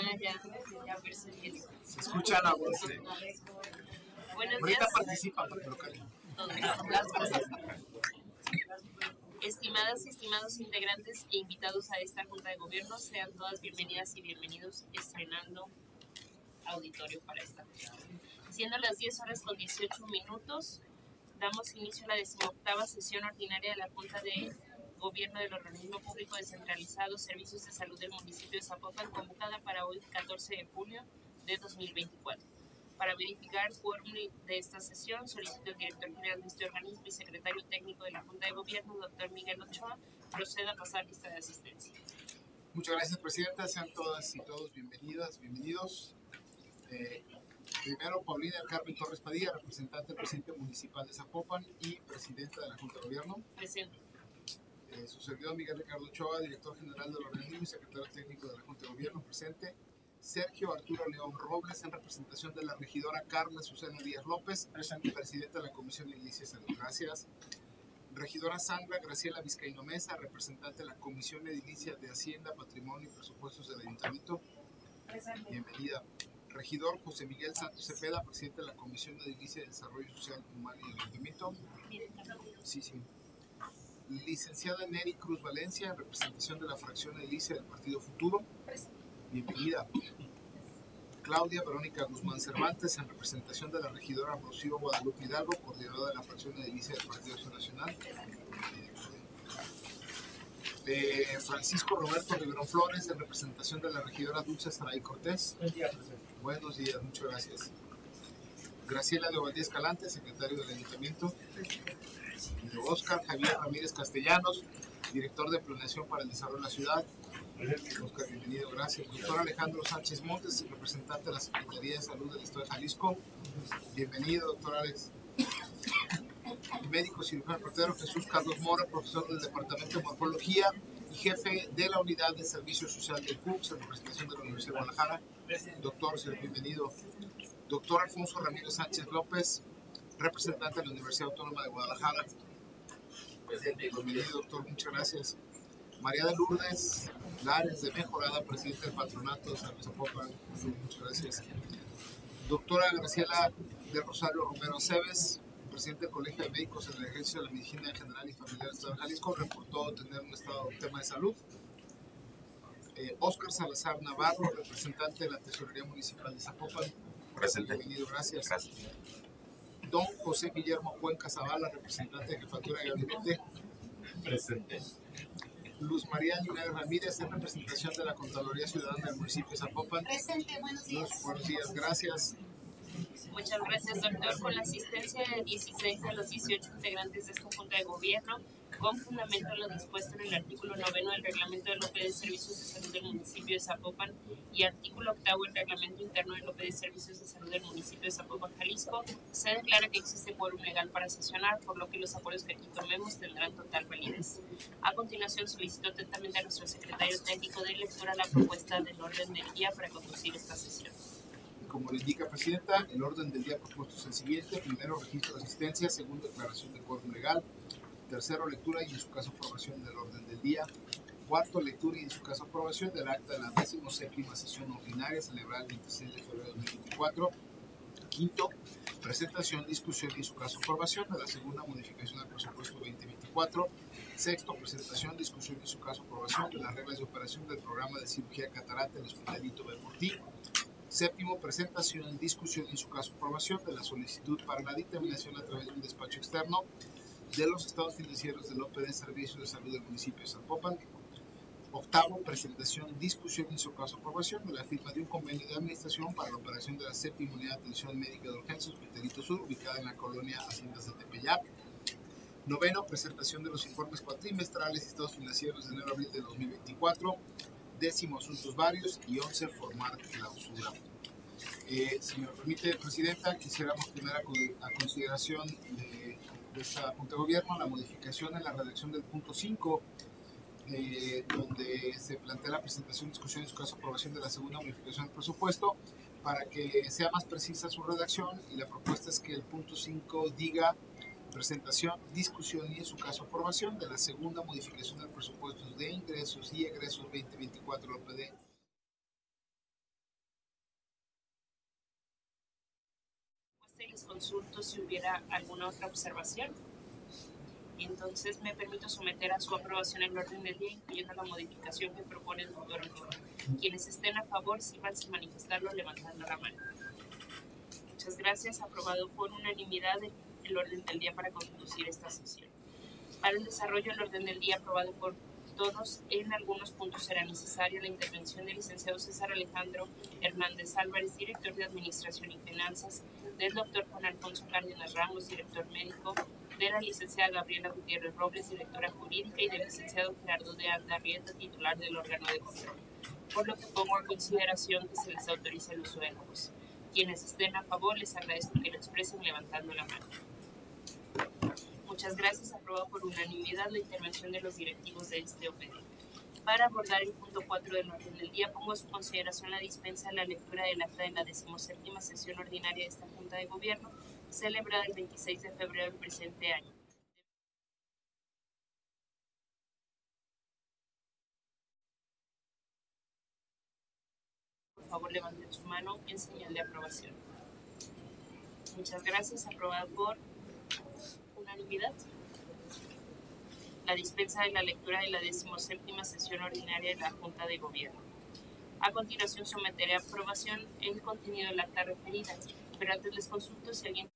ya percibí. Se escucha la voz de... Buenos Ahorita días. participa para que lo caigan. Estimadas y estimados integrantes e invitados a esta Junta de Gobierno, sean todas bienvenidas y bienvenidos estrenando auditorio para esta junta. Siendo las 10:18, damos inicio a la 18ª sesión ordinaria de la Junta de Gobierno del Organismo Público Descentralizado Servicios de Salud del municipio de Zapopan, convocada para hoy 14 de julio de 2024. Para verificar el quórum de esta sesión, solicito al director general de este organismo y secretario técnico de la Junta de Gobierno, doctor Miguel Ochoa, proceda a pasar lista de asistencia. Muchas gracias, Presidenta. Sean todas y todos bienvenidas, bienvenidos. Primero, Paulina del Carmen Torres Padilla, representante del presidente municipal de Zapopan y presidenta de la Junta de Gobierno. Presente. Su servidor Miguel Ricardo Ochoa, director general del organismo y secretario técnico de la Junta de Gobierno, presente. Sergio Arturo León Robles, en representación de la regidora Carla Susana Díaz López, presidenta de la Comisión de Edilicia y Salud. Gracias. Regidora Sandra Graciela Vizcaíno Mesa, representante de la Comisión Edilicia de Hacienda, Patrimonio y Presupuestos del Ayuntamiento. Bienvenida. Regidor José Miguel Santos Cepeda, presidente de la Comisión de Edilicia y Desarrollo Social Humano y del Ayuntamiento. Sí. Licenciada Neri Cruz Valencia, en representación de la fracción edilicia del Partido Futuro. Bienvenida. Claudia Verónica Guzmán Cervantes, en representación de la regidora Rocío Guadalupe Hidalgo, coordinadora de la fracción edilicia del Partido Acción Nacional. Francisco Roberto Riverón Flores, en representación de la regidora Dulce Saray Cortés. Buenos días, muchas gracias. Graciela de Ovaldía Escalante, secretario del Ayuntamiento. Oscar Javier Ramírez Castellanos, director de Planeación para el Desarrollo de la Ciudad. Oscar, bienvenido, gracias. Doctor Alejandro Sánchez Montes, representante de la Secretaría de Salud del Estado de Jalisco. Bienvenido, doctor Alex. Médico cirujano portero Jesús Carlos Mora, profesor del Departamento de Morfología y jefe de la Unidad de Servicio Social del CUCS, en representación de la Universidad de Guadalajara. Doctor, bienvenido. Doctor Alfonso Ramírez Sánchez López, representante de la Universidad Autónoma de Guadalajara. Bienvenido, doctor, muchas gracias. María de Lourdes Lares de Mejorada, presidenta del Patronato de San Luis Zapopan. Muchas gracias. Doctora Graciela de Rosario Romero Aceves, presidente del Colegio de Médicos en el Ejercicio de la Medicina General y Familiar del Estado de Jalisco, reportó tener un tema de salud. Óscar Salazar Navarro, representante de la Tesorería Municipal de Zapopan. Presente. Bienvenido, gracias. Gracias. Don José Guillermo Cuenca Zavala, representante de Jefatura de Gabinete. Presente. Luz María Linares Ramírez, en representación de la Contraloría Ciudadana del municipio de Zapopan. Presente, buenos días. Luz, buenos días, gracias. Muchas gracias, doctor. Con la asistencia de 16 de los 18 integrantes de esta Junta de Gobierno, con fundamento en lo dispuesto en el artículo 9 del Reglamento del OPE de Servicios de Salud del municipio de Zapopan y artículo 8 del Reglamento Interno del OPE de Servicios de Salud del municipio de Zapopan, Jalisco, se declara que existe quórum legal para sesionar, por lo que los acuerdos que aquí tomemos tendrán total validez. A continuación, solicito atentamente a nuestro secretario técnico de lectura la propuesta del orden del día para conducir esta sesión. Como le indica, Presidenta, el orden del día propuesto es el siguiente. Primero, registro de asistencia. Segundo, declaración de quórum legal. Tercero, lectura y en su caso aprobación del orden del día. Cuarto, lectura y en su caso aprobación del acta de la 17ª sesión ordinaria celebrada el 26 de febrero de 2024. Quinto, presentación, discusión y en su caso aprobación de la segunda modificación del presupuesto 2024. Sexto, presentación, discusión y en su caso aprobación de las reglas de operación del programa de cirugía de catarata del Hospital Hito Belportí. Séptimo, presentación, discusión y en su caso aprobación de la solicitud para la dictaminación a través de un despacho externo de los estados financieros del OPE de Servicios de Salud del municipio de Zapopan. Octavo, presentación, discusión y en su caso aprobación de la firma de un convenio de administración para la operación de la séptima unidad de atención médica de urgencia Hospitalito Sur, ubicada en la colonia Haciendas de Tepeyac. Noveno, presentación de los informes cuatrimestrales y estados financieros de enero a abril de 2024. Décimo, asuntos varios. Y 11, formar clausura. Si me permite, Presidenta, quisiéramos poner a consideración de esta Junta de Gobierno la modificación en la redacción del punto 5, donde se plantea la presentación, discusión y en su caso aprobación de la segunda modificación del presupuesto, para que sea más precisa su redacción, y la propuesta es que el punto 5 diga presentación, discusión y en su caso aprobación de la segunda modificación del presupuesto de ingresos y egresos 2024 OPD y les consulto si hubiera alguna otra observación. Entonces me permito someter a su aprobación el orden del día, incluyendo la modificación que propone el doctor Ochoa. Quienes estén a favor, sírvanse a manifestarlo levantando la mano. Muchas gracias. Aprobado por unanimidad el orden del día para conducir esta sesión. Para el desarrollo del orden del día aprobado por todos, en algunos puntos será necesaria la intervención del licenciado César Alejandro Hernández Álvarez, director de Administración y Finanzas, del doctor Juan Alfonso Cárdenas Ramos, director médico, de la licenciada Gabriela Gutiérrez Robles, directora jurídica, y del licenciado Gerardo de Anda Rieta, titular del órgano de control, por lo que pongo a consideración que se les autorice el uso de la voz. Quienes estén a favor, les agradezco que lo expresen levantando la mano. Muchas gracias. Aprobado por unanimidad la intervención de los directivos de este OPD. Para abordar el punto 4 del orden del día, pongo a su consideración la dispensa de la lectura del acta de la 17ª sesión ordinaria de esta Junta de Gobierno, celebrada el 26 de febrero del presente año. Por favor, levanten su mano en señal de aprobación. Muchas gracias. Aprobado por unanimidad la dispensa de la lectura de la 17ª sesión ordinaria de la Junta de Gobierno. A continuación someteré a aprobación el contenido del acta referida, pero antes les consulto si alguien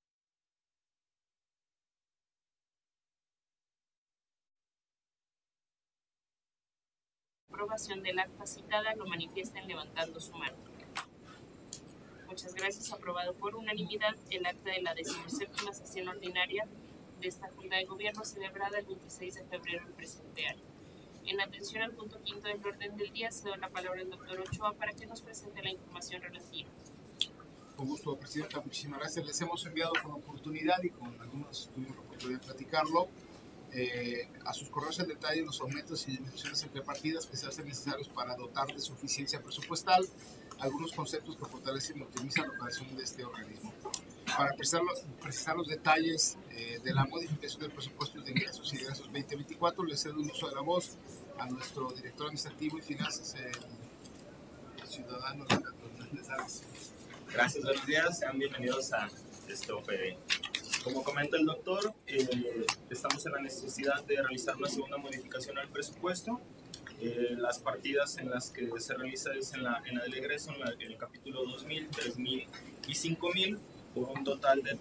aprobación del acta citada lo manifiesten levantando su mano. Muchas gracias. Aprobado por unanimidad el acta de la 17ª sesión ordinaria de esta Junta de Gobierno, celebrada el 26 de febrero del presente año. En atención al punto 5 del orden del día, cedo la palabra al doctor Ochoa para que nos presente la información relativa. Con gusto, Presidenta. Muchísimas gracias. Les hemos enviado con oportunidad y con algunos tuvimos la oportunidad de platicarlo. A sus correos en detalle los aumentos y disminuciones entre partidas que se hacen necesarios para dotar de suficiencia presupuestal algunos conceptos que fortalecen y optimizan la operación de este organismo. Para precisar los detalles de la modificación del presupuesto de ingresos y egresos 2024, le cedo el uso de la voz a nuestro director administrativo y finanzas, el ciudadano Hernández Álvarez. Gracias, buenos días, sean bienvenidos a este OPD. Como comenta el doctor, estamos en la necesidad de realizar una segunda modificación al presupuesto. Las partidas en las que se realiza es en la del egreso, en el capítulo 2000, 3000 y 5000, por un total de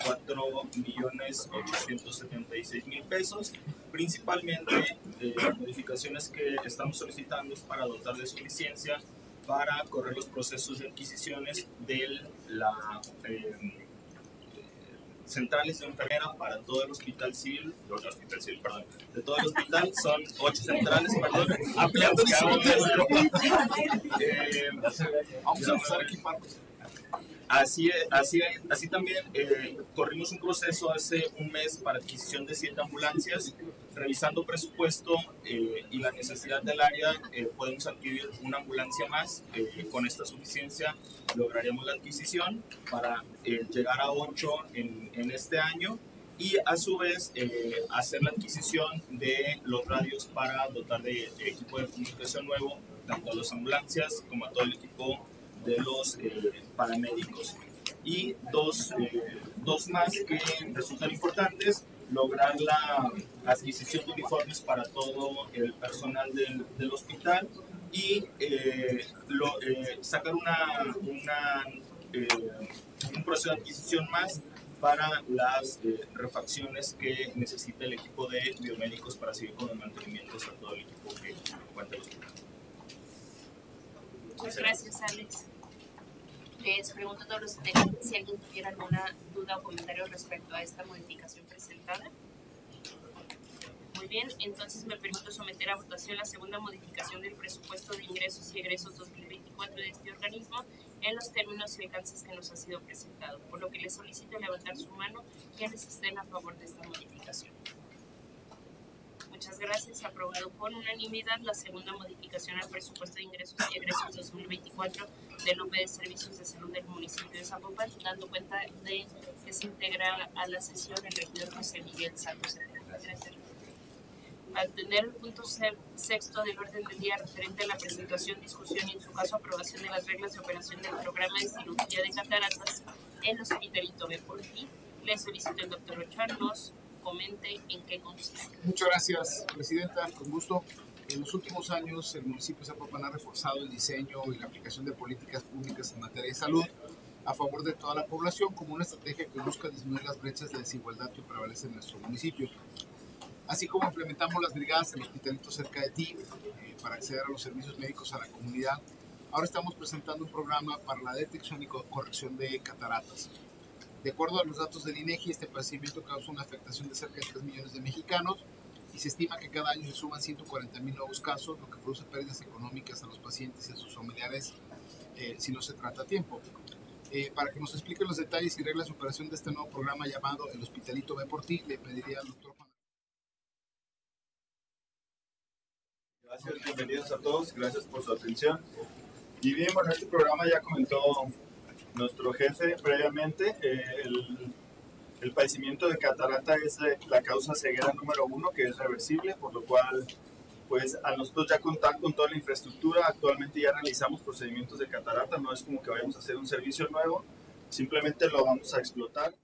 34.876.000 pesos. Principalmente, las modificaciones que estamos solicitando es para dotar de suficiencia para correr los procesos de adquisiciones de centrales de enfermera para todo el hospital civil, de todo el hospital, son 8 centrales, ampliando vamos a empezar a equiparnos. Así también corrimos un proceso hace un mes para adquisición de 7 ambulancias. Revisando presupuesto y la necesidad del área, podemos adquirir una ambulancia más. Con esta suficiencia lograríamos la adquisición para llegar a 8 en este año, y a su vez hacer la adquisición de los radios para dotar de equipo de comunicación nuevo tanto a las ambulancias como a todo el equipo de los paramédicos. Y dos más que resultan importantes: lograr la adquisición de uniformes para todo el personal del hospital y sacar un proceso de adquisición más para las refacciones que necesita el equipo de biomédicos para seguir con los mantenimientos a todo el equipo que cuenta el hospital. Muchas gracias, Alex. Les pregunto a todos los integrantes si alguien tuviera alguna duda o comentario respecto a esta modificación presentada. Muy bien, entonces me permito someter a votación la segunda modificación del presupuesto de ingresos y egresos 2024 de este organismo en los términos y alcances que nos ha sido presentado, por lo que les solicito levantar su mano quienes estén a favor de esta modificación. Muchas gracias. Aprobado por unanimidad la segunda modificación al presupuesto de ingresos y egresos 2024 del OPD de Servicios de Salud del municipio de Zapopan, dando cuenta de que se integra a la sesión el regidor José Miguel Santos. Gracias. Al tener el punto sexto del orden del día referente a la presentación, discusión y en su caso aprobación de las reglas de operación del programa de cirugía de cataratas en Hospitalito Beportí, le solicito al doctor Ochoa nos comente en qué consiste. Muchas gracias, presidenta, con gusto. En los últimos años, el municipio de Zapopan ha reforzado el diseño y la aplicación de políticas públicas en materia de salud a favor de toda la población como una estrategia que busca disminuir las brechas de desigualdad que prevalecen en nuestro municipio. Así como implementamos las brigadas en el Hospitalito Cerca de Ti para acceder a los servicios médicos a la comunidad, ahora estamos presentando un programa para la detección y corrección de cataratas. De acuerdo a los datos del INEGI, este padecimiento causa una afectación de cerca de 3 millones de mexicanos y se estima que cada año se suman 140,000 nuevos casos, lo que produce pérdidas económicas a los pacientes y a sus familiares si no se trata a tiempo. Para que nos explique los detalles y reglas de operación de este nuevo programa llamado El Hospitalito Beportí, le pediría al doctor Juan. Gracias, bienvenidos a todos, gracias por su atención. Y bien, bueno, este programa ya comentó nuestro jefe previamente, el padecimiento de catarata es la causa ceguera número 1, que es reversible, por lo cual, pues a nosotros ya contar con toda la infraestructura, actualmente ya realizamos procedimientos de catarata, no es como que vayamos a hacer un servicio nuevo, simplemente lo vamos a explotar.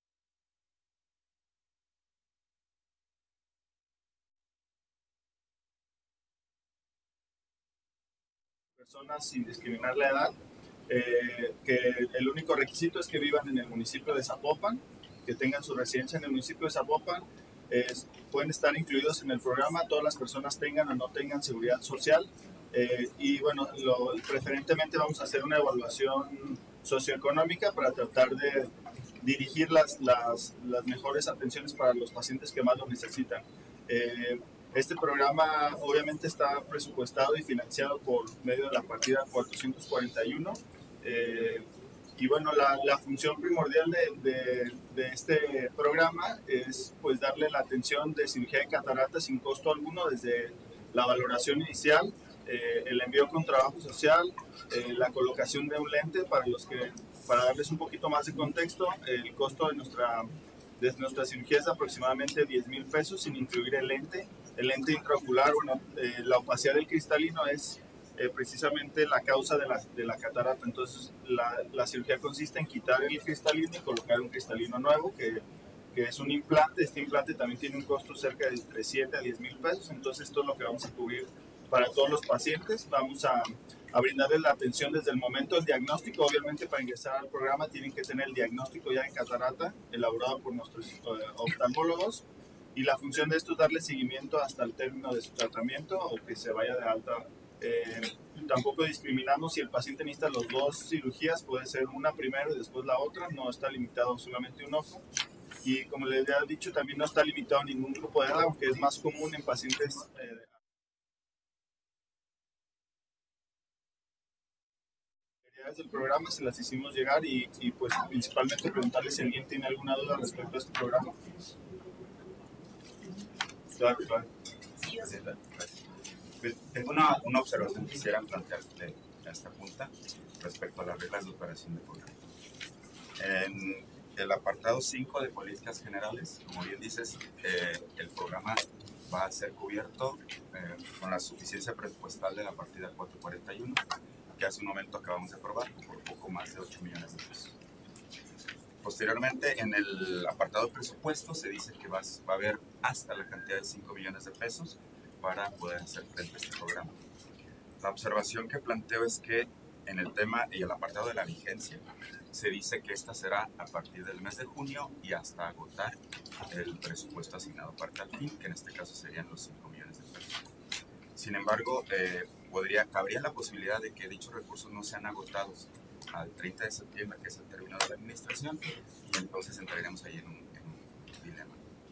Personas sin discriminar la edad, que el único requisito es que vivan en el municipio de Zapopan, que tengan su residencia en el municipio de Zapopan, pueden estar incluidos en el programa, todas las personas tengan o no tengan seguridad social, y bueno, preferentemente vamos a hacer una evaluación socioeconómica para tratar de dirigir las mejores atenciones para los pacientes que más lo necesitan. Este programa obviamente está presupuestado y financiado por medio de la partida 441. Y bueno, la función primordial de este programa es pues darle la atención de cirugía de catarata sin costo alguno desde la valoración inicial, el envío con trabajo social, la colocación de un lente para darles un poquito más de contexto, el costo de nuestra cirugía es aproximadamente 10,000 pesos sin incluir el lente. El lente intraocular, bueno, la opacidad del cristalino es precisamente la causa de la catarata. Entonces, la cirugía consiste en quitar el cristalino y colocar un cristalino nuevo, que es un implante. Este implante también tiene un costo cerca de entre 7 a 10,000 pesos. Entonces, esto es lo que vamos a cubrir para todos los pacientes. Vamos a brindarles la atención desde el momento del diagnóstico. Obviamente, para ingresar al programa tienen que tener el diagnóstico ya en catarata, elaborado por nuestros oftalmólogos. Y la función de esto es darle seguimiento hasta el término de su tratamiento o que se vaya de alta. Tampoco discriminamos si el paciente necesita las dos cirugías, puede ser una primero y después la otra, no está limitado solamente un ojo. Y como les había dicho, también no está limitado a ningún grupo de edad, aunque es más común en pacientes del programa se las hicimos llegar y pues principalmente preguntarles si alguien tiene alguna duda respecto a este programa. Claro. Tengo una observación que quisiera plantearte a esta junta respecto a las reglas de operación de programa. En el apartado 5 de políticas generales, como bien dices, el programa va a ser cubierto con la suficiencia presupuestal de la partida 441, que hace un momento acabamos de aprobar por poco más de 8 millones de pesos. Posteriormente, en el apartado presupuesto se dice que va a haber hasta la cantidad de 5 millones de pesos para poder hacer frente a este programa. La observación que planteo es que en el tema y el apartado de la vigencia se dice que esta será a partir del mes de junio y hasta agotar el presupuesto asignado para tal fin, que en este caso serían los 5 millones de pesos. Sin embargo, cabría la posibilidad de que dichos recursos no sean agotados al 30 de septiembre, que es el término de la administración, y entonces entraremos ahí en un dilema.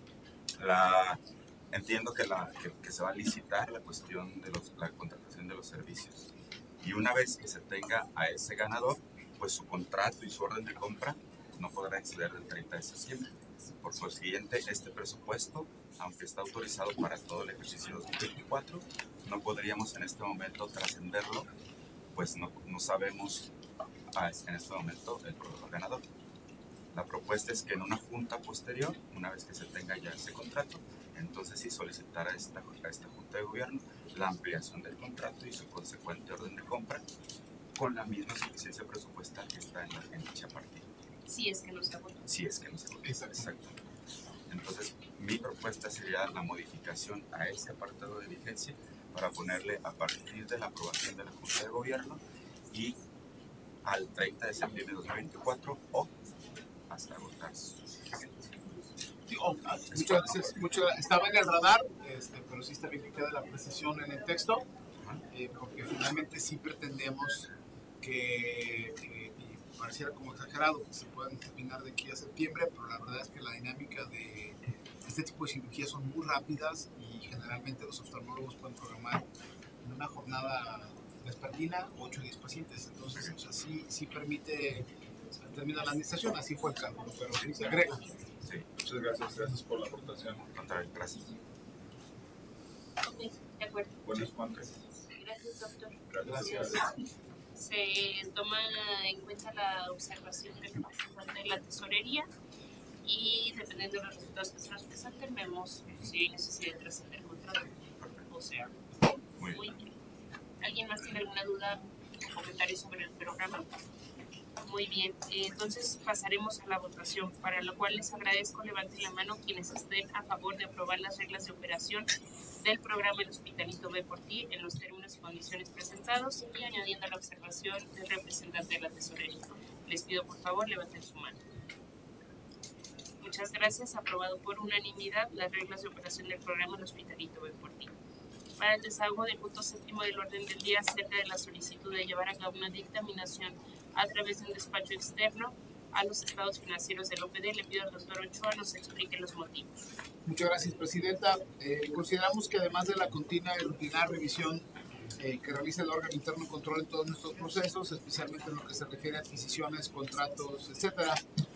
Entiendo que se va a licitar la cuestión de la contratación de los servicios, y una vez que se tenga a ese ganador, pues su contrato y su orden de compra no podrá exceder del 30 de septiembre. Por consiguiente, este presupuesto, aunque está autorizado para todo el ejercicio 2024, no podríamos en este momento trascenderlo, pues no sabemos en este momento el proveedor ganador. La propuesta es que en una junta posterior, una vez que se tenga ya ese contrato, entonces sí solicitar a esta Junta de Gobierno la ampliación del contrato y su consecuente orden de compra con la misma suficiencia presupuestal que está en dicha partida. Si es que no se agota. Si es que no se agota. Exacto. Entonces, mi propuesta sería la modificación a ese apartado de vigencia para ponerle a partir de la aprobación de la Junta de Gobierno y al 30 de septiembre de 2024 o hasta agotar su vigencia. Sí, estaba en el radar, pero sí está bien que quede la precisión en el texto, porque finalmente sí pretendemos que, y pareciera como exagerado, que se puedan terminar de aquí a septiembre, pero la verdad es que la dinámica de este tipo de cirugías son muy rápidas y generalmente los oftalmólogos pueden programar en una jornada vespertina 8 o 10 pacientes, entonces o sea, sí permite terminar la administración, así fue el cálculo, pero sí se agrega. Sí. Muchas gracias por la aportación. Contrario, gracias. Ok, de acuerdo. Buenas noches. Gracias, doctor. Gracias. Se toma en cuenta la observación del representante de la tesorería y dependiendo de los resultados que se nos presenten, vemos si hay necesidad de trascender el contrato. O sea, muy bien. ¿Alguien más tiene alguna duda o comentario sobre el programa? Muy bien, entonces pasaremos a la votación, para lo cual les agradezco, levanten la mano quienes estén a favor de aprobar las reglas de operación del programa El Hospitalito Ve por Ti en los términos y condiciones presentados y añadiendo la observación del representante de la tesorería. Les pido por favor levanten su mano. Muchas gracias, aprobado por unanimidad las reglas de operación del programa El Hospitalito Ve por Ti. Para el desahogo del punto séptimo del orden del día acerca de la solicitud de llevar a cabo una dictaminación a través de un despacho externo a los estados financieros del OPD, le pido al doctor Ochoa nos explique los motivos. Muchas gracias, Presidenta. Consideramos que además de la continua y rutinaria revisión que realiza el órgano interno de control en todos nuestros procesos, especialmente en lo que se refiere a adquisiciones, contratos, etcétera,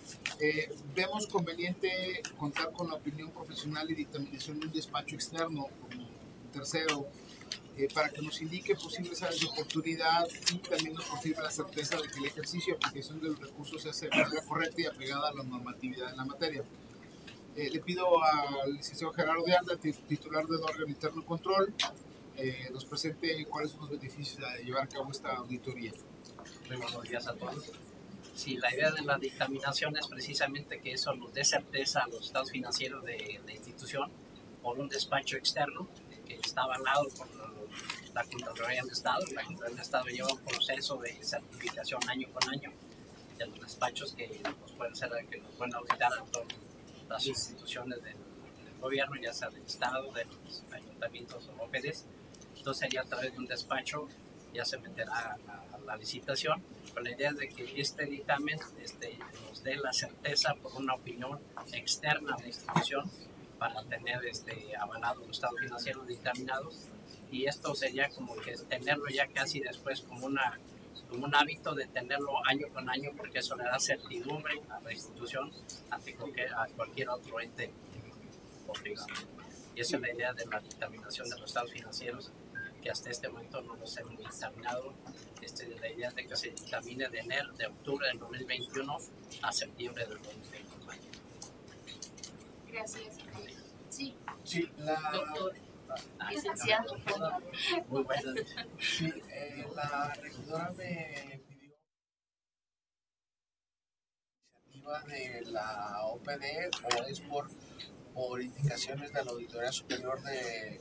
vemos conveniente contar con la opinión profesional y dictaminación de un despacho externo como tercero, para que nos indique posibles áreas de oportunidad y también nos confirme la certeza de que el ejercicio y aplicación de los recursos se hace de manera correcta y apegada a la normatividad en la materia. Le pido al licenciado Gerardo de Anda, titular del órgano interno de control, nos presente cuáles son los beneficios de llevar a cabo esta auditoría. Muy buenos días a todos. Sí, la idea de la dictaminación es precisamente que eso nos dé certeza a los estados financieros de la institución por un despacho externo que está avalado por la Contraloría del Estado. La Contraloría del Estado lleva un proceso de certificación año con año de los despachos que nos pueden ser, que nos pueden auditar a todas las instituciones del gobierno, ya sea del Estado, de los ayuntamientos o OPDs. Entonces sería a través de un despacho, ya se meterá a la licitación, pero la idea es de que este dictamen nos dé la certeza por una opinión externa de la institución para tener avalado los estados financieros dictaminados, y esto sería como que tenerlo ya casi después como un hábito de tenerlo año con año, porque eso le da certidumbre a la institución ante cualquier otro ente obligado. Y esa es la idea de la dictaminación de los estados financieros, que hasta este momento no los hemos dictaminado. La idea es de que se dictamine de octubre del 2021 a septiembre del 2021. Gracias. Sí, Doctor. Licenciado. Muy buenas. Sí, la regidora me pidió iniciativa de la OPD o es por indicaciones de la Auditoría Superior del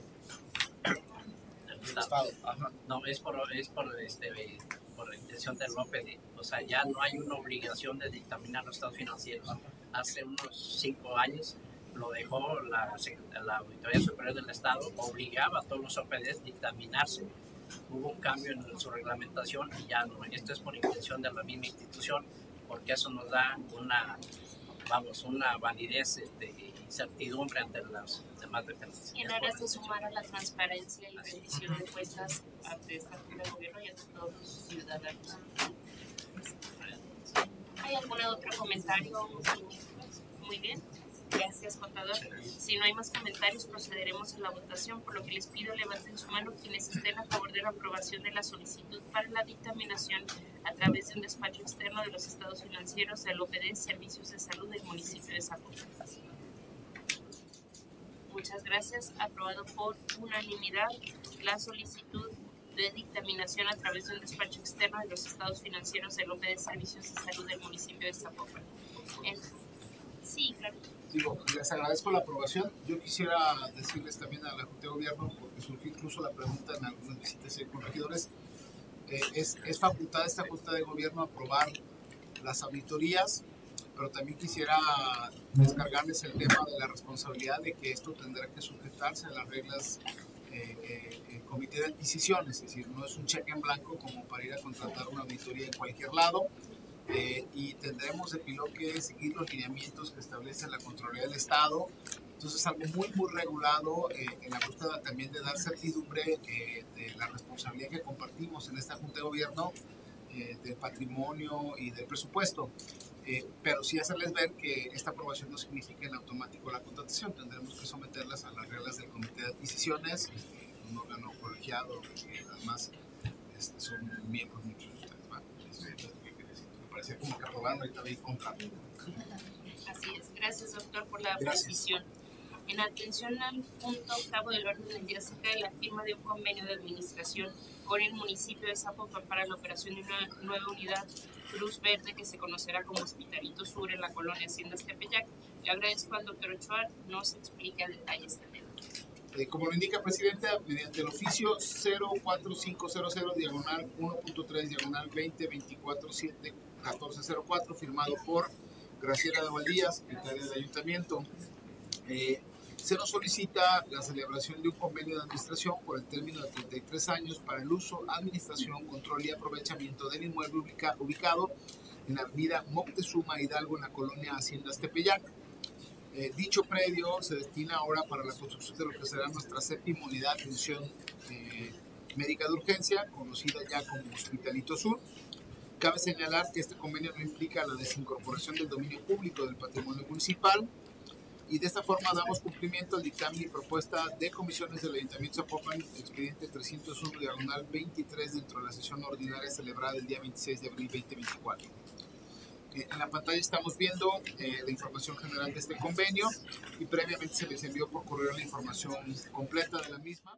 Estado. Ajá. No, es por la intención del OPD. O sea, ya no hay una obligación de dictaminar los estados financieros. Hace unos 5 años lo dejó la Auditoría Superior del Estado, obligaba a todos los OPDs a dictaminarse. Hubo un cambio en su reglamentación y ya no. Esto es por intención de la misma institución, porque eso nos da una validez y certidumbre ante las demás dependencias. Y en aras de sumar a la transparencia y rendición de cuentas ante esta Junta de Gobierno y ante todos los ciudadanos. ¿Hay algún otro comentario? Muy bien. Gracias, contador. Si no hay más comentarios, procederemos a la votación, por lo que les pido levanten su mano quienes estén a favor de la aprobación de la solicitud para la dictaminación a través de un despacho externo de los estados financieros del OPD Servicios de Salud del municipio de Zapopan. Muchas gracias. Aprobado por unanimidad la solicitud de dictaminación a través de un despacho externo de los estados financieros del OPD de Servicios de Salud del municipio de Zapopan. Sí, claro. Digo, les agradezco la aprobación. Yo quisiera decirles también a la Junta de Gobierno, porque surgió incluso la pregunta en algunas visitas con regidores, es facultad de esta Junta de Gobierno aprobar las auditorías, pero también quisiera descargarles el tema de la responsabilidad de que esto tendrá que sujetarse a las reglas el comité de adquisiciones, es decir, no es un cheque en blanco como para ir a contratar una auditoría en cualquier lado, y tendremos de piloto que seguir los lineamientos que establece la Contraloría del Estado. Entonces, algo muy regulado en la búsqueda también de dar certidumbre de la responsabilidad que compartimos en esta Junta de Gobierno del patrimonio y del presupuesto. Pero sí hacerles ver que esta aprobación no significa en automático la contratación. Tendremos que someterlas a las reglas del comité de adquisiciones, un órgano colegiado que además son miembros muchos de ustedes. ¿Va? Me parece como que aprobaron ahorita de ir contra. Así es. Gracias, doctor, por la precisión. En atención al punto octavo del orden del día acerca de la firma de un convenio de administración con el municipio de Zapopan para la operación de una nueva unidad Cruz Verde que se conocerá como Hospitalito Sur en la colonia Haciendas Tepeyac. Le agradezco al doctor Ochoa nos explique a detalle este tema. Como lo indica Presidenta, mediante el oficio 04500 diagonal 1.3 diagonal 2024 1404 firmado por Graciela de Valdía, secretaria del Ayuntamiento, se nos solicita la celebración de un convenio de administración por el término de 33 años para el uso, administración, control y aprovechamiento del inmueble ubicado en la avenida Moctezuma Hidalgo en la colonia Haciendas Tepeyac. Dicho predio se destina ahora para la construcción de lo que será nuestra séptima unidad de atención médica de urgencia, conocida ya como Hospitalito Sur. Cabe señalar que este convenio no implica la desincorporación del dominio público del patrimonio municipal, y de esta forma damos cumplimiento al dictamen y propuesta de comisiones del Ayuntamiento de Zapopan, expediente 301 diagonal 23 dentro de la sesión ordinaria celebrada el día 26 de abril 2024. En la pantalla estamos viendo la información general de este convenio y previamente se les envió por correo la información completa de la misma.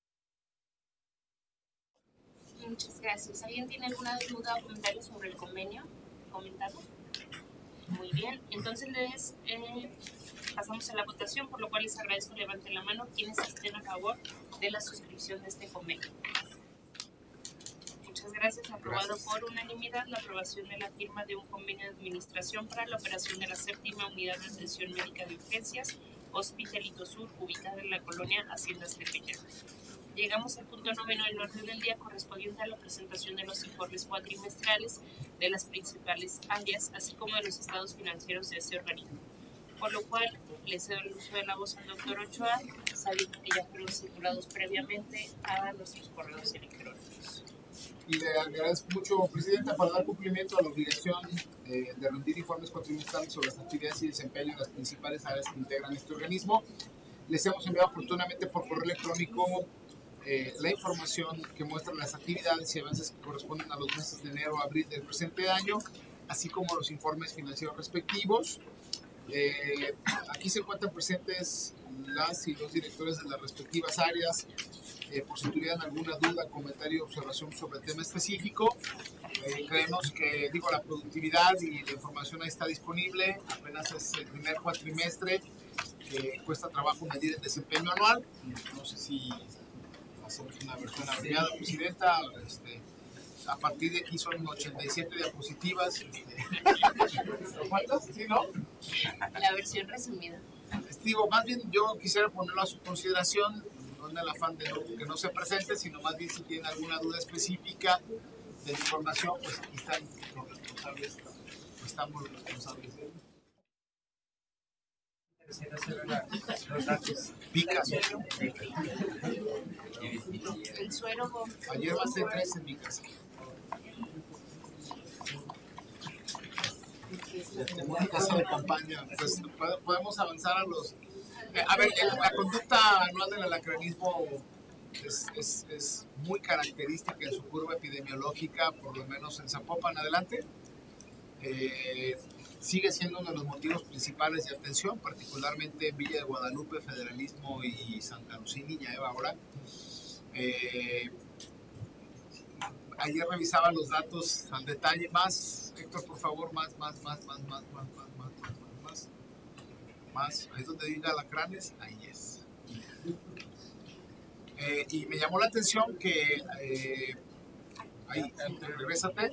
Muchas gracias. ¿Alguien tiene alguna duda o comentario sobre el convenio? ¿Comentado? Muy bien. Entonces pasamos a la votación, por lo cual les agradezco que levanten la mano quienes estén a favor de la suscripción de este convenio. Muchas gracias. Aprobado por unanimidad la aprobación de la firma de un convenio de administración para la operación de la séptima unidad de atención médica de urgencias Hospitalito Sur, ubicada en la colonia Haciendas Tepeyac. Llegamos al punto 9 del orden del día correspondiente a la presentación de los informes cuatrimestrales de las principales áreas, así como de los estados financieros de este organismo. Por lo cual, le cedo el uso de la voz al doctor Ochoa, sabiendo que ya fueron circulados previamente a nuestros correos electrónicos. Y le agradezco mucho, Presidenta, para dar cumplimiento a la obligación de rendir informes cuatrimestrales sobre las actividades y desempeño de las principales áreas que integran este organismo. Les hemos enviado oportunamente por correo electrónico la información que muestra las actividades y avances que corresponden a los meses de enero a abril del presente año, así como los informes financieros respectivos. Aquí se encuentran presentes las y los directores de las respectivas áreas, por si tuvieran alguna duda, comentario o observación sobre el tema específico. Creemos que, la productividad y la información ahí está disponible, apenas es el primer cuatrimestre, cuesta trabajo medir el desempeño anual. No sé si hacemos una versión abreviada, Presidenta. A partir de aquí son 87 diapositivas. ¿Cuántas? ¿Sí, no? La versión resumida. Más bien yo quisiera ponerlo a su consideración, no en el afán de que no se presente, sino más bien si tienen alguna duda específica de la información, pues aquí están los responsables, estamos los responsables de ello. Picas. El suero. Ayer va a ser 3 en mi casa. Tenemos una casa de campaña, pues podemos avanzar a los... la conducta anual del alacranismo es muy característica en su curva epidemiológica, por lo menos en Zapopan adelante. sigue siendo uno de los motivos principales de atención, particularmente en Villa de Guadalupe, Federalismo y Santa Lucía, Niña Eva ahora. Ayer revisaba los datos al detalle más. Héctor, por favor, más. Ahí donde diga alacranes, ahí es. Y me llamó la atención que ahí, regrésate.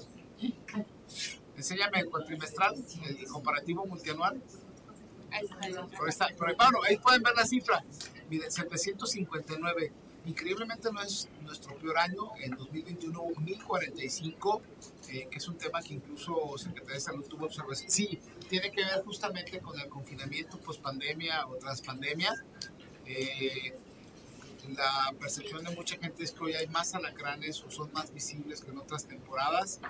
Enséñame el cuatrimestral, el comparativo multianual. Ahí está. Pero bueno, ahí pueden ver la cifra. Miren, 759. Increíblemente no es nuestro peor año. En 2021 hubo 1045, que es un tema que incluso Secretaría de Salud tuvo observación. Sí, tiene que ver justamente con el confinamiento post-pandemia o tras-pandemia. La percepción de mucha gente es que hoy hay más alacranes o son más visibles que en otras temporadas.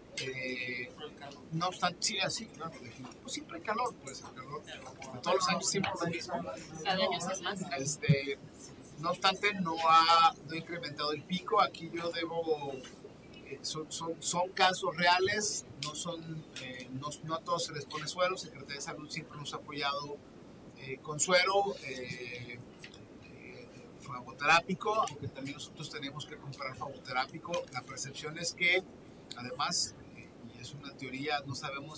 No obstante, sí, así, claro, pues siempre hay calor, pues el calor de todos los años siempre lo mismo. Cada año es más. No obstante, no ha incrementado el pico. Aquí yo debo, son casos reales, no a todos se les pone suero. Secretaría de Salud siempre nos ha apoyado con suero fagoterápico, aunque también nosotros tenemos que comprar fagoterápico. La percepción es que, además, y es una teoría, no sabemos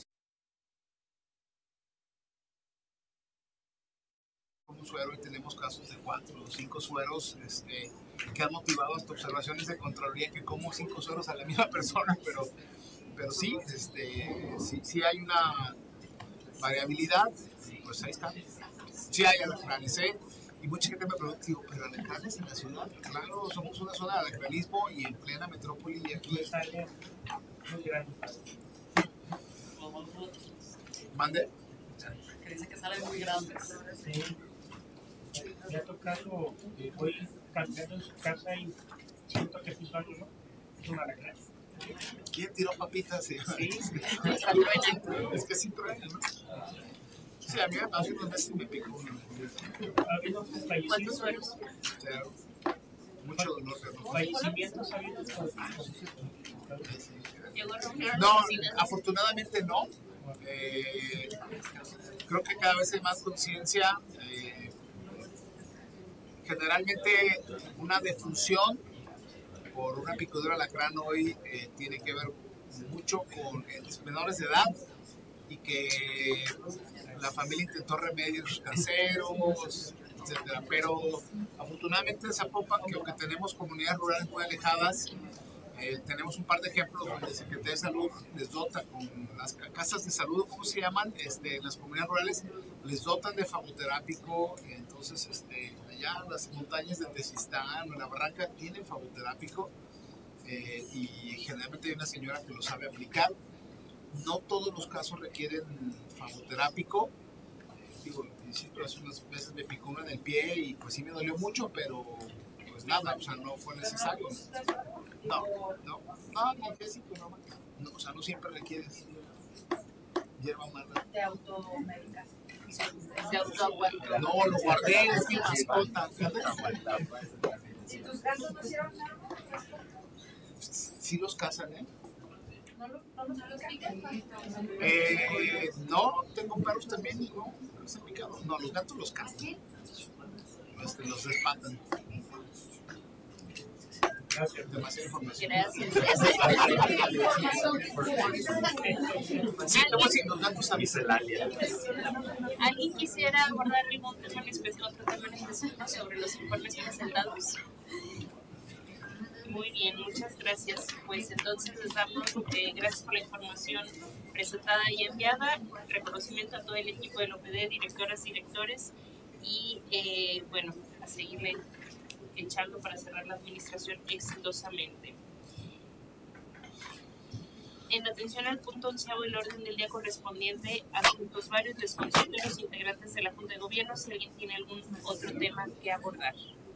un suero y tenemos casos de 4 o 5 sueros que han motivado hasta observaciones de Contraloría que como 5 sueros a la misma persona, pero sí, sí hay una variabilidad, pues ahí está. Sí hay alacranes, y mucha gente me pregunta, digo, pero alacranes en la ciudad, claro, somos una zona de alacranismo y en plena metrópoli y aquí. ¿Mande? Que dice que salen muy grandes. Sí. Me ha tocado, voy cambiando en su casa y siento que piso algo, ¿no? Es un alacrán. ¿Quién tiró papitas? Sí. Es que sí truena, ¿no? Sí, a mí hace unos meses me picó uno. ¿Ha habido ¿Cuántos sueros? Claro. Mucho dolor, pero no. ¿Fallecimientos ha habido? No, afortunadamente no. Creo que cada vez hay más conciencia. Generalmente una defunción por una picadura de alacrán hoy tiene que ver mucho con menores de edad y que la familia intentó remedios caseros, etcétera. Pero afortunadamente en Zapopan, que aunque tenemos comunidades rurales muy alejadas, tenemos un par de ejemplos donde la Secretaría de Salud les dota con las casas de salud, ¿cómo se llaman? En las comunidades rurales les dotan de fagoterápico. Entonces, allá las montañas de Tezistán o la Barranca tienen fagoterápico y generalmente hay una señora que lo sabe aplicar. No todos los casos requieren fagoterápico. Insisto, hace unos meses me picó uno en el pie y pues sí me dolió mucho, pero pues nada, o sea, no fue necesario. No, o sea, no siempre requieres hierba mala. De automedicar. De autoaguantar. No, lo guardé, es mi mascota. Si tus gatos no hicieron nada, Sí los cazan, ¿eh? ¿no los pican? No, tengo perros también y no los han picado. No, los gatos los cazan. Los espantan. Gracias. Demasiada información. Gracias. Sí, te voy a decir, los gatos a Miscelánea. ¿Alguien quisiera abordar algún tema en especial, otro tema en específico sobre los informes presentados? Muy bien, muchas gracias. Pues entonces les damos gracias por la información presentada y enviada. Reconocimiento a todo el equipo del OPD, directoras, directores y bueno, a seguirle echando para cerrar la administración exitosamente. En atención al punto 11, el orden del día correspondiente a asuntos varios, les consulto a los integrantes de la Junta de Gobierno si alguien tiene algún otro tema que abordar.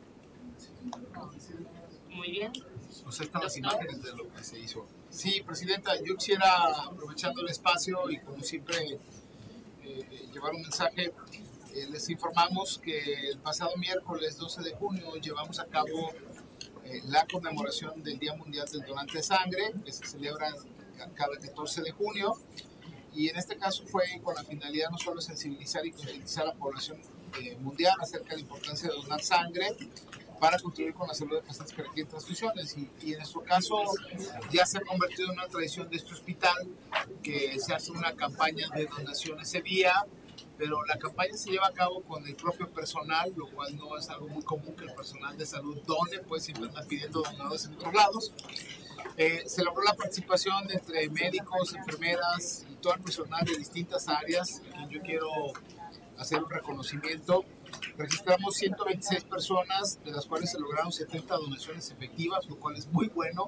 Muy bien. Pues están las imágenes de lo que se hizo. Sí, Presidenta, yo quisiera, aprovechando el espacio y como siempre, llevar un mensaje. Les informamos que el pasado miércoles 12 de junio llevamos a cabo la conmemoración del Día Mundial del Donante de Sangre, que se celebra cada 14 de junio. y en este caso fue con la finalidad no solo de sensibilizar y concientizar a la población mundial acerca de la importancia de donar sangre para contribuir con la salud de pacientes que requieren transfusiones, y en nuestro caso ya se ha convertido en una tradición de este hospital que se hace una campaña de donación ese día, pero la campaña se lleva a cabo con el propio personal, lo cual no es algo muy común que el personal de salud done, pues siempre andan pidiendo donadores en otros lados. Se logró la participación entre médicos, enfermeras y todo el personal de distintas áreas, a quien yo quiero hacer un reconocimiento. Registramos 126 personas, de las cuales se lograron 70 donaciones efectivas, lo cual es muy bueno.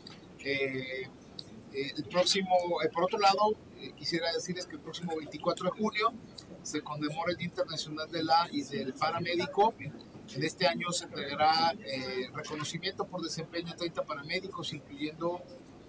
Por otro lado, quisiera decirles que el próximo 24 de julio se conmemora el Día Internacional de la y del Paramédico. En este año se entregará reconocimiento por desempeño a 30 paramédicos, incluyendo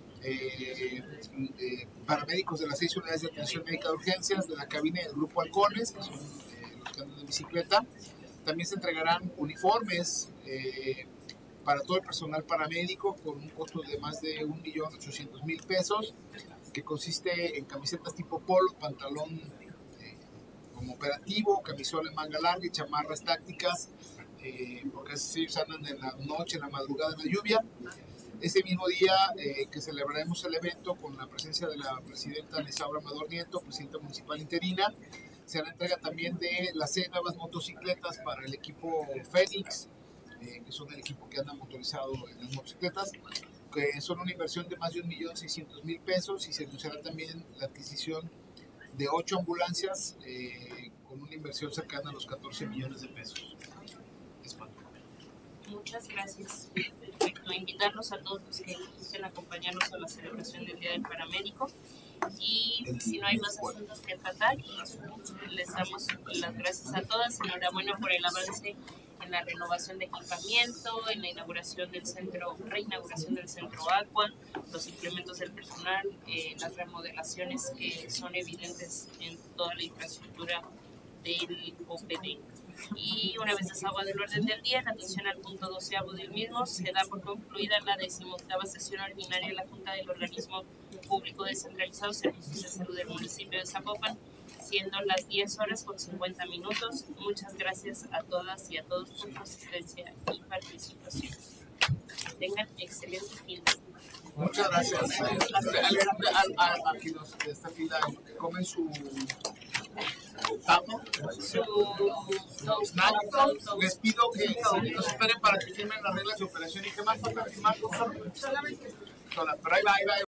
paramédicos de las 6 unidades de atención médica de urgencias, de la cabina del grupo Halcones, que son los que andan en bicicleta. También se entregarán uniformes para todo el personal paramédico con un costo de más de 1.800.000 pesos, que consiste en camisetas tipo polo, pantalón como operativo, camisola en manga larga y chamarras tácticas, porque así ellos andan en la noche, en la madrugada, en la lluvia. Ese mismo día que celebraremos el evento con la presencia de la presidenta Nesaura Amador Nieto, presidenta municipal interina, se hará entrega también de las 6 nuevas motocicletas para el equipo Fénix, que son el equipo que anda motorizado en las motocicletas, que son una inversión de más de 1.600.000 pesos, y se anunciará también la adquisición de 8 ambulancias con una inversión cercana a los 14 millones de pesos. Muchas gracias. Perfecto. Invitarlos a todos los que gusten acompañarnos a la celebración del Día del Paramédico. Y si no hay más asuntos que tratar, les damos las gracias a todas. Enhorabuena por el avance en la renovación de equipamiento, en la reinauguración del centro Aqua, los implementos del personal, las remodelaciones que son evidentes en toda la infraestructura del OPD. Y una vez desahogado del orden del día, en atención al punto 12º del mismo, se da por concluida la 18ª sesión ordinaria de la Junta del Organismo Público Descentralizado Servicios de Salud del municipio de Zapopan, siendo las 10:50. Muchas gracias a todas y a todos por su asistencia y participación. Tengan excelente fin de semana. Muchas gracias. Aquí los de esta fila comen su taco, su snack. Les pido que nos esperen para que firmen las reglas de operación. ¿Y qué más falta firmar? Solamente. Pero ahí va.